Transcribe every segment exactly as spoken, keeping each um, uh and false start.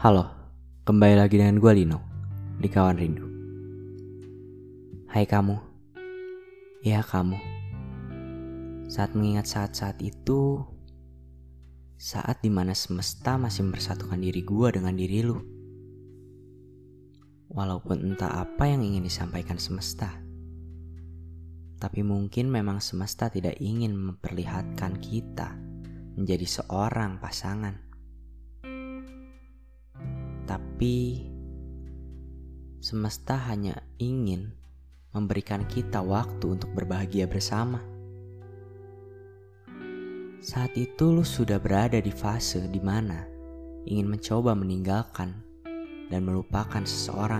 Halo, kembali lagi dengan gue Lino di Kawan Rindu. Hai kamu, ya kamu. Saat mengingat saat-saat itu, saat dimana semesta masih mempersatukan diri gue dengan diri lu. Walaupun entah apa yang ingin disampaikan semesta, tapi mungkin memang semesta tidak ingin memperlihatkan kita menjadi seorang pasangan. Tapi semesta hanya ingin memberikan kita waktu untuk berbahagia bersama. Saat itu lu sudah berada di fase di mana ingin mencoba meninggalkan dan melupakan seseorang.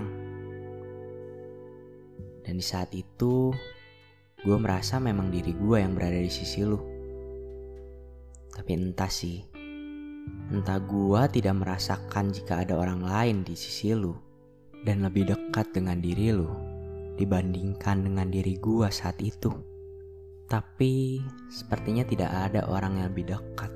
Dan di saat itu gue merasa memang diri gue yang berada di sisi lu. Tapi entah sih, entah gue tidak merasakan jika ada orang lain di sisi lu dan lebih dekat dengan diri lu dibandingkan dengan diri gue saat itu. Tapi sepertinya tidak ada orang yang lebih dekat.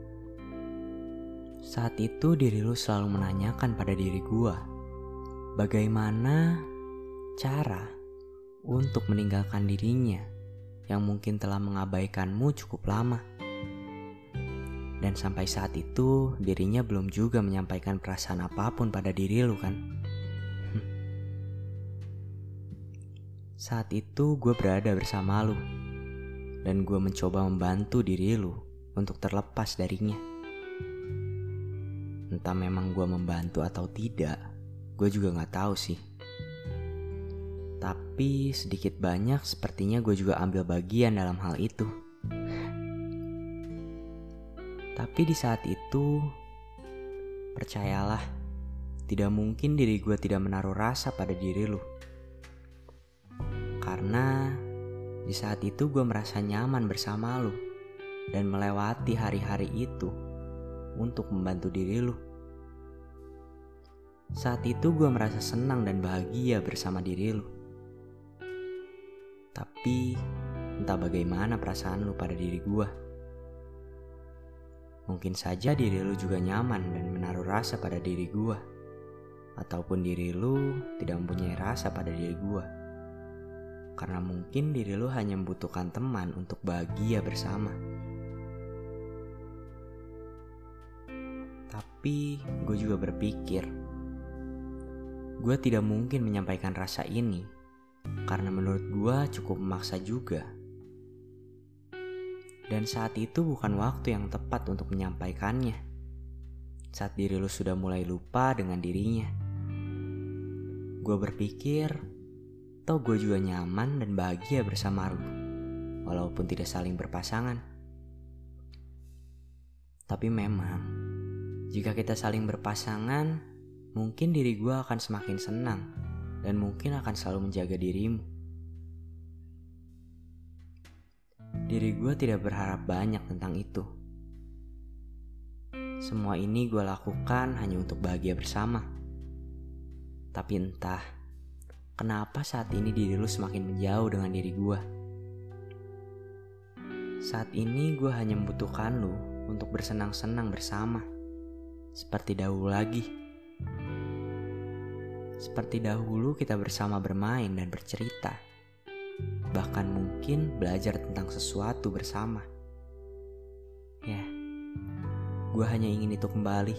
Saat itu diri lu selalu menanyakan pada diri gue, bagaimana cara untuk meninggalkan dirinya yang mungkin telah mengabaikanmu cukup lama. Dan sampai saat itu dirinya belum juga menyampaikan perasaan apapun pada diri lu kan. Saat itu gue berada bersama lu dan gue mencoba membantu diri lu untuk terlepas darinya. Entah memang gue membantu atau tidak, gue juga gak tahu sih. Tapi sedikit banyak sepertinya gue juga ambil bagian dalam hal itu. Tapi di saat itu, percayalah, tidak mungkin diri gue tidak menaruh rasa pada diri lu. Karena di saat itu gue merasa nyaman bersama lu dan melewati hari-hari itu untuk membantu diri lu. Saat itu gue merasa senang dan bahagia bersama diri lu. Tapi entah bagaimana perasaan lu pada diri gue. Mungkin saja diri lu juga nyaman dan menaruh rasa pada diri gue. Ataupun diri lu tidak mempunyai rasa pada diri gue. Karena mungkin diri lu hanya membutuhkan teman untuk bahagia bersama. Tapi gue juga berpikir, gue tidak mungkin menyampaikan rasa ini karena menurut gue cukup memaksa juga. Dan saat itu bukan waktu yang tepat untuk menyampaikannya. Saat diri lu sudah mulai lupa dengan dirinya. Gue berpikir, toh gue juga nyaman dan bahagia bersama lu, walaupun tidak saling berpasangan. Tapi memang, jika kita saling berpasangan, mungkin diri gue akan semakin senang dan mungkin akan selalu menjaga dirimu. Diri gue tidak berharap banyak tentang itu. Semua ini gue lakukan hanya untuk bahagia bersama. Tapi entah kenapa saat ini diri lu semakin menjauh dengan diri gue. Saat ini gue hanya membutuhkan lu untuk bersenang-senang bersama. Seperti dahulu lagi. Seperti dahulu kita bersama bermain dan bercerita. Bahkan mungkin belajar tentang sesuatu bersama. Ya, gue hanya ingin itu kembali.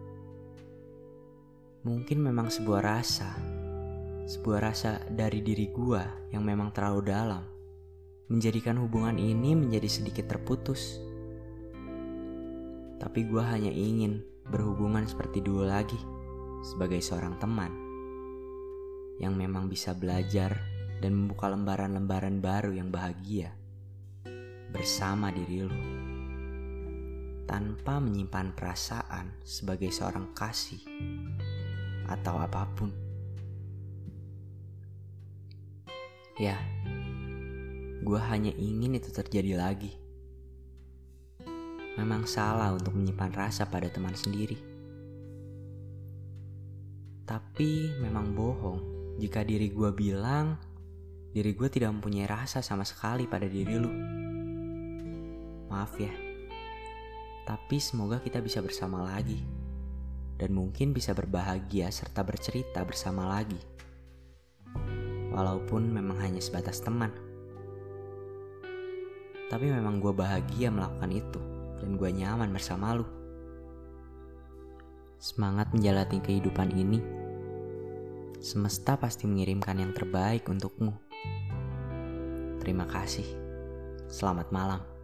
Mungkin memang sebuah rasa, sebuah rasa dari diri gue yang memang terlalu dalam, menjadikan hubungan ini menjadi sedikit terputus. Tapi gue hanya ingin berhubungan seperti dulu lagi, sebagai seorang teman, yang memang bisa belajar dan membuka lembaran-lembaran baru yang bahagia bersama diri lu, tanpa menyimpan perasaan sebagai seorang kasih atau apapun. Ya, gue hanya ingin itu terjadi lagi. Memang salah untuk menyimpan rasa pada teman sendiri. Tapi memang bohong jika diri gue bilang diri gue tidak mempunyai rasa sama sekali pada diri lu. Maaf ya, tapi semoga kita bisa bersama lagi dan mungkin bisa berbahagia serta bercerita bersama lagi. Walaupun memang hanya sebatas teman. Tapi memang gue bahagia melakukan itu dan gue nyaman bersama lu. Semangat menjalani kehidupan ini. Semesta pasti mengirimkan yang terbaik untukmu. Terima kasih. Selamat malam.